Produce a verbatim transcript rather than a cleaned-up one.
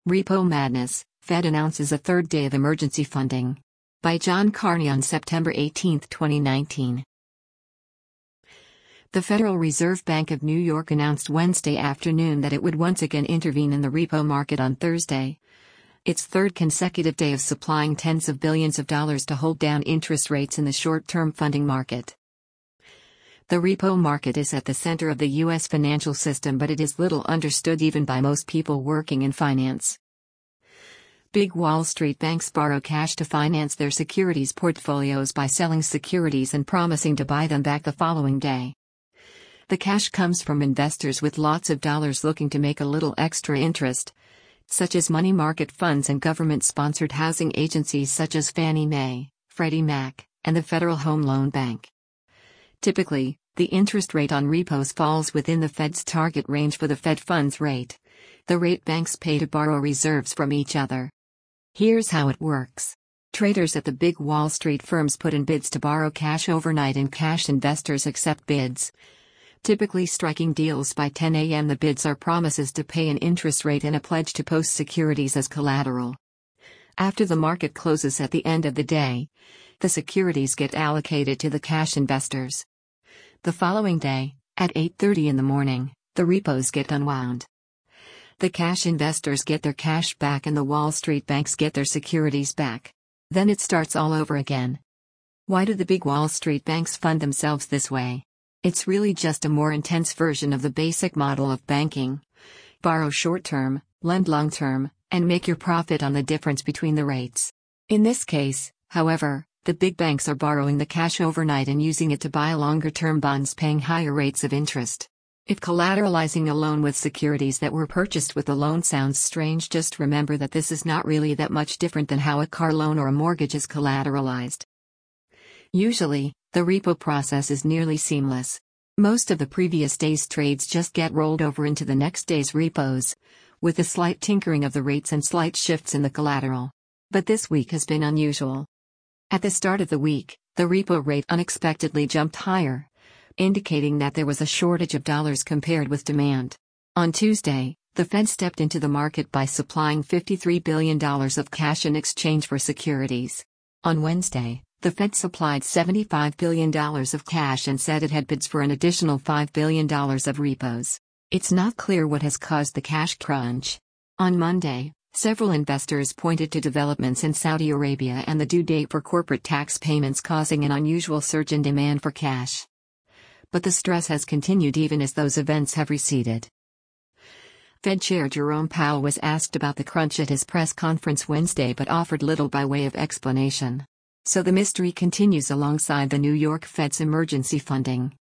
Repo Madness, Fed announces a third day of emergency funding. By John Carney on September eighteenth, twenty nineteen. The Federal Reserve Bank of New York announced Wednesday afternoon that it would once again intervene in the repo market on Thursday, its third consecutive day of supplying tens of billions of dollars to hold down interest rates in the short-term funding market. The repo market is at the center of the U S financial system, but it is little understood even by most people working in finance. Big Wall Street banks borrow cash to finance their securities portfolios by selling securities and promising to buy them back the following day. The cash comes from investors with lots of dollars looking to make a little extra interest, such as money market funds and government-sponsored housing agencies such as Fannie Mae, Freddie Mac, and the Federal Home Loan Bank. Typically, the interest rate on repos falls within the Fed's target range for the Fed funds rate, the rate banks pay to borrow reserves from each other. Here's how it works. Traders at the big Wall Street firms put in bids to borrow cash overnight and cash investors accept bids, typically striking deals by ten a m The bids are promises to pay an interest rate and a pledge to post securities as collateral. After the market closes at the end of the day, the securities get allocated to the cash investors. The following day, at eight thirty in the morning, the repos get unwound. The cash investors get their cash back and the Wall Street banks get their securities back. Then it starts all over again. Why do the big Wall Street banks fund themselves this way? It's really just a more intense version of the basic model of banking. Borrow short-term, lend long-term, and make your profit on the difference between the rates. In this case, however, the big banks are borrowing the cash overnight and using it to buy longer-term bonds paying higher rates of interest. If collateralizing a loan with securities that were purchased with a loan sounds strange, just remember that this is not really that much different than how a car loan or a mortgage is collateralized. Usually, the repo process is nearly seamless. Most of the previous day's trades just get rolled over into the next day's repos, with a slight tinkering of the rates and slight shifts in the collateral. But this week has been unusual. At the start of the week, the repo rate unexpectedly jumped higher, indicating that there was a shortage of dollars compared with demand. On Tuesday, the Fed stepped into the market by supplying fifty-three billion dollars of cash in exchange for securities. On Wednesday, the Fed supplied seventy-five billion dollars of cash and said it had bids for an additional five billion dollars of repos. It's not clear what has caused the cash crunch. On Monday, several investors pointed to developments in Saudi Arabia and the due date for corporate tax payments causing an unusual surge in demand for cash. But the stress has continued even as those events have receded. Fed Chair Jerome Powell was asked about the crunch at his press conference Wednesday but offered little by way of explanation. So the mystery continues alongside the New York Fed's emergency funding.